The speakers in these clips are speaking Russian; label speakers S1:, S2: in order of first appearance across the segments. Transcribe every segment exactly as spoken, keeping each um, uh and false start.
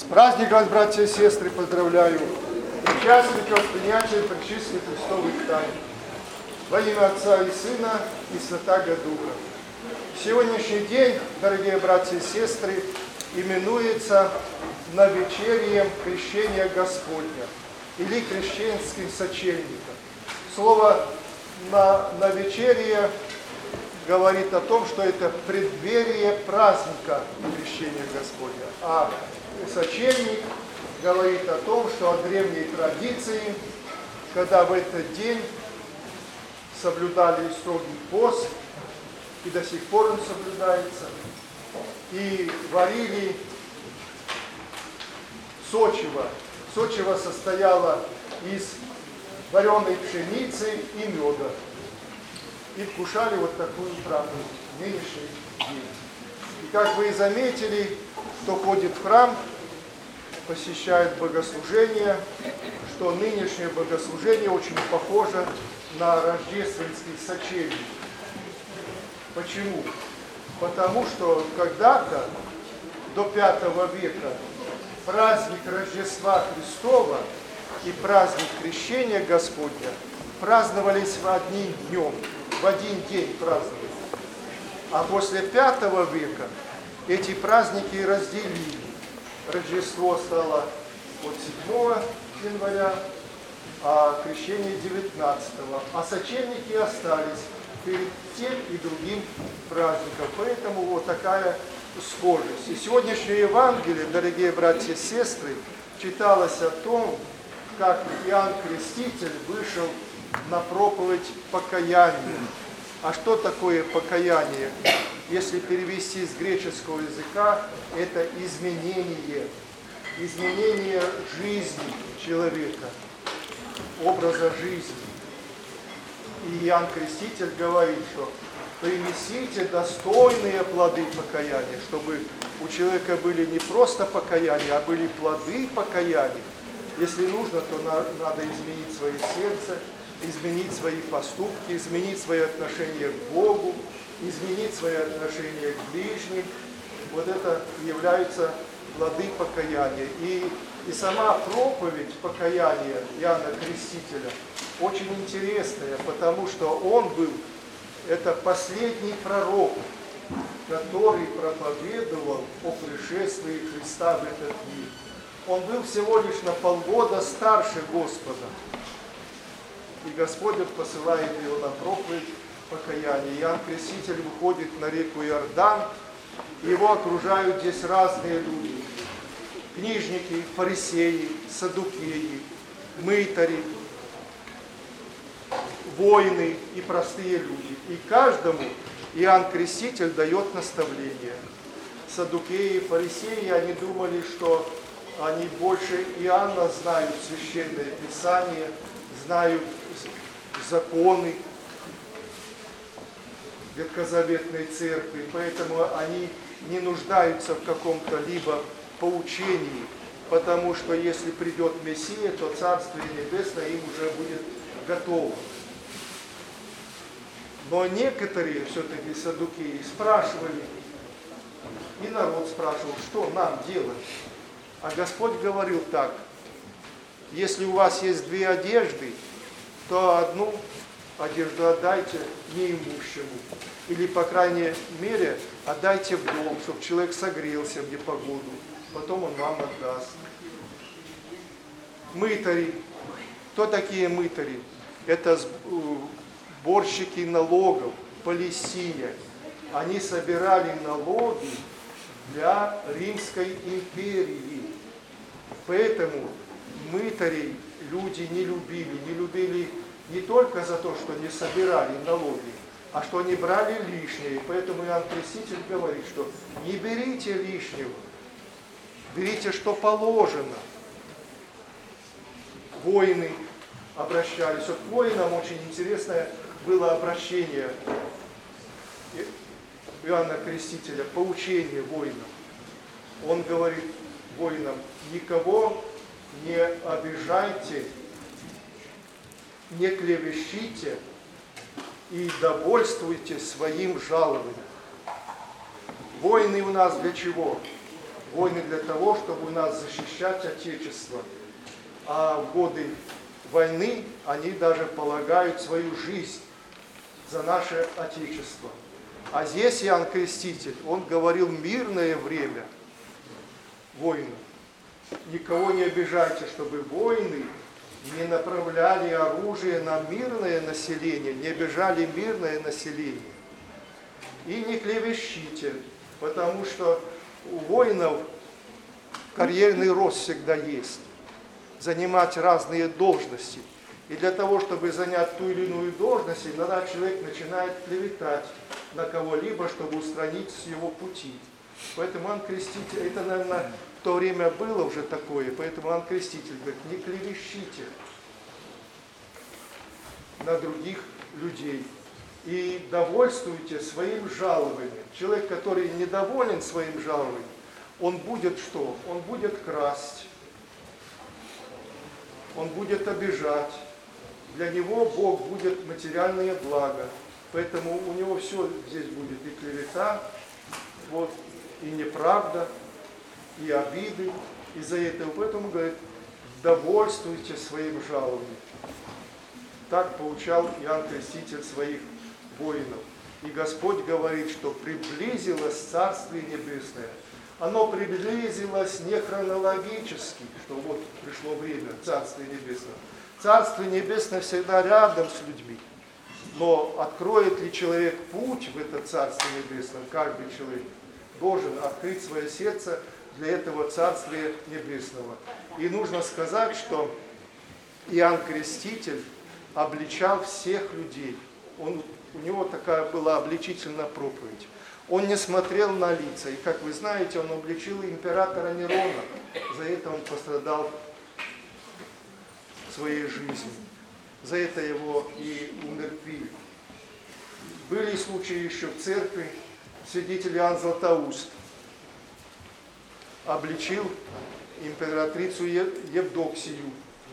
S1: праздником вас, братья и сестры, поздравляю. Участников принятия пречистой Христовой тайны. Во имя Отца и Сына и Святаго Духа. Сегодняшний день, дорогие братья и сестры, именуется навечерием крещения Господня или крещенским сочельником. Слово на навечерие говорит о том, что это преддверие праздника крещения Господня. А сочельник говорит о том, что о древней традиции, когда в этот день соблюдали строгий пост, и до сих пор он соблюдается, и варили сочево. Сочево состояло из вареной пшеницы и меда. И вкушали вот такую правду в нынешний день. И как вы и заметили, кто ходит в храм, посещает богослужение, что нынешнее богослужение очень похоже на рождественский сочельник. Почему? Потому что когда-то, до пятого века, праздник Рождества Христова и праздник Крещения Господня праздновались в одним днем, в один день праздновались. А после пятого века эти праздники разделили. Рождество стало от седьмого января, а крещение девятнадцатого. А сочельники остались перед тем и другим праздником. Поэтому вот такая схожесть. И сегодняшнее Евангелие, дорогие братья и сестры, читалось о том, как Иоанн Креститель вышел на проповедь покаяния. А что такое покаяние? Если перевести с греческого языка, это изменение. Изменение жизни человека, образа жизни. И Иоанн Креститель говорит, что принесите достойные плоды покаяния, чтобы у человека были не просто покаяния, а были плоды покаяния. Если нужно, то надо изменить свое сердце, изменить свои поступки, изменить свои отношения к Богу, изменить свои отношения к ближним. Вот это являются плоды покаяния. И, и сама проповедь покаяния Иоанна Крестителя очень интересная, потому что он был, это последний пророк, который проповедовал о пришествии Христа в этот мир. Он был всего лишь на полгода старше Господа. И Господь посылает его на проповедь покаяния. Иоанн Креститель выходит на реку Иордан, и его окружают здесь разные люди. Книжники, фарисеи, саддукеи, мытари, воины и простые люди. И каждому Иоанн Креститель дает наставление. Саддукеи, фарисеи, они думали, что они больше Иоанна знают священное Писание, знают законы Ветхозаветной Церкви, поэтому они не нуждаются в каком-то либо поучении, потому что если придет Мессия, то Царствие Небесное им уже будет готово. Но некоторые все-таки саддукеи спрашивали, и народ спрашивал, что нам делать? А Господь говорил так: если у вас есть две одежды, то одну одежду отдайте неимущему. Или, по крайней мере, отдайте в дом, чтобы человек согрелся в непогоду. Потом он вам отдаст. Мытари. Кто такие мытари? Это сборщики налогов в Палестине. Они собирали налоги для Римской империи. Поэтому мытарей люди не любили. Не любили не только за то, что не собирали налоги, а что они брали лишнее. Поэтому Иоанн Креститель говорит, что не берите лишнего, берите, что положено. Воины обращались. Вот к воинам очень интересное было обращение Иоанна Крестителя, поучение воинам. Он говорит воинам: никого не обижайте, не клевещите и довольствуйте своим жалованием. Воины у нас для чего? Войны для того, чтобы у нас защищать Отечество. А в годы войны они даже полагают свою жизнь за наше Отечество. А здесь Иоанн Креститель, он говорил мирное время войны. Никого не обижайте, чтобы войны не направляли оружие на мирное население, не обижали мирное население. И не клевещите, потому что у воинов карьерный рост всегда есть. Занимать разные должности. И для того, чтобы занять ту или иную должность, иногда человек начинает клеветать на кого-либо, чтобы устранить с его пути. Поэтому Иоанн Креститель, это, наверное, в то время было уже такое, поэтому Иоанн Креститель говорит, не клевещите на других людей и довольствуйте своим жалованием. Человек, который недоволен своим жалованием, он будет что? Он будет красть, он будет обижать. Для него Бог будет материальное благо. Поэтому у него все здесь будет и клевета, вот, и неправда, и обиды. Из-за этого, поэтому, говорит, довольствуйте своим жалованием. Так поучал Иоанн Креститель своих воинов. И Господь говорит, что приблизилось Царствие Небесное. Оно приблизилось не хронологически, что вот пришло время Царствия Небесного. Царствие Небесное всегда рядом с людьми. Но откроет ли человек путь в это Царствие Небесное? Каждый человек должен открыть свое сердце для этого Царствия Небесного. И нужно сказать, что Иоанн Креститель обличал всех людей. Он, у него такая была обличительная проповедь. Он не смотрел на лица. И, как вы знаете, он обличил императора Нерона. За это он пострадал своей жизнью. За это его и умертвили. Были случаи еще в церкви. Святитель Иоанн Златоуст обличил императрицу Евдоксию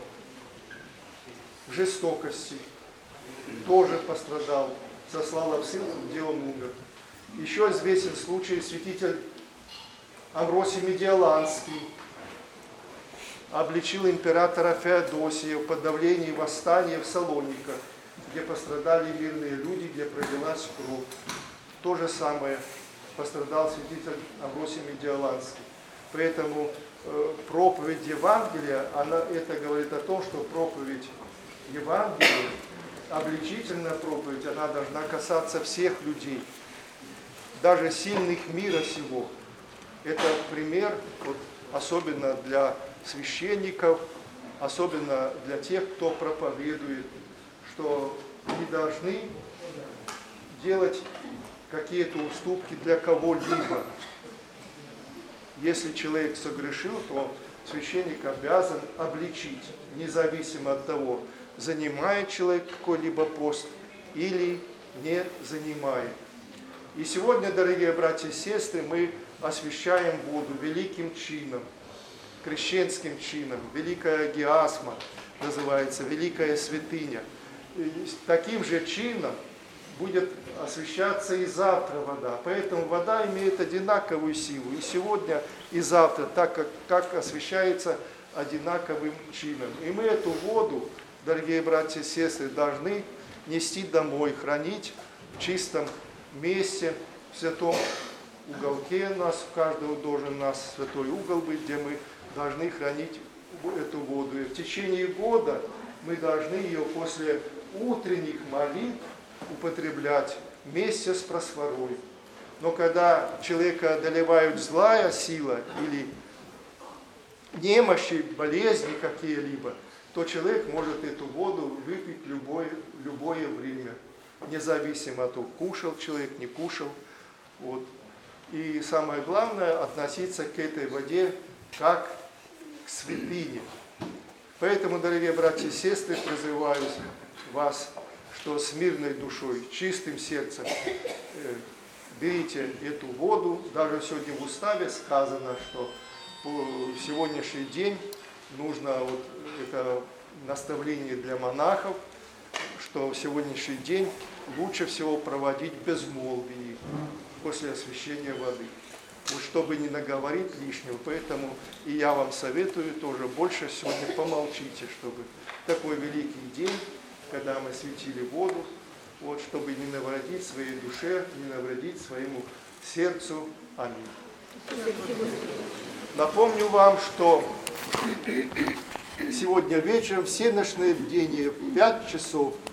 S1: в жестокости. Тоже пострадал. Сослала в ссылку, где он умер. Еще известен случай святитель Амвросий Медиаланский обличил императора Феодосия в подавлении восстания в Салониках, где пострадали мирные люди, где пролилась кровь. То же самое пострадал святитель Амвросий Медиаланский. Поэтому э, проповедь Евангелия, она, это говорит о том, что проповедь Евангелия, обличительная проповедь, она должна касаться всех людей, даже сильных мира сего. Это пример, вот, особенно для священников, особенно для тех, кто проповедует, что не должны делать какие-то уступки для кого-либо. Если человек согрешил, то священник обязан обличить, независимо от того, занимает человек какой-либо пост или не занимает. И сегодня, дорогие братья и сестры, мы освящаем воду великим чином, крещенским чином, великая гиасма называется, великая святыня. И таким же чином будет освящаться и завтра вода. Поэтому вода имеет одинаковую силу и сегодня, и завтра, так как, как освящается одинаковым чином. И мы эту воду, дорогие братья и сестры, должны нести домой, хранить в чистом месте, в святом уголке у нас, у каждого должен у нас святой угол быть, где мы должны хранить эту воду. И в течение года мы должны ее после утренних молитв употреблять вместе с просфорой. Но когда человека одолевают злая сила или немощи, болезни какие-либо, то человек может эту воду выпить в любое, любое время, независимо от того, кушал человек, не кушал. Вот. И самое главное, относиться к этой воде как к святыне. Поэтому, дорогие братья и сестры, призываю вас, что с мирной душой, чистым сердцем э, берите эту воду. Даже сегодня в уставе сказано, что в сегодняшний день нужно, вот это наставление для монахов, что в сегодняшний день лучше всего проводить в безмолвии после освящения воды. вот, чтобы не наговорить лишнего. Поэтому и я вам советую тоже больше сегодня помолчите, чтобы такой великий день, когда мы светили воду, вот, чтобы не навредить своей душе, не навредить своему сердцу. Аминь. Напомню вам, что сегодня вечером все ночные бдения в пять часов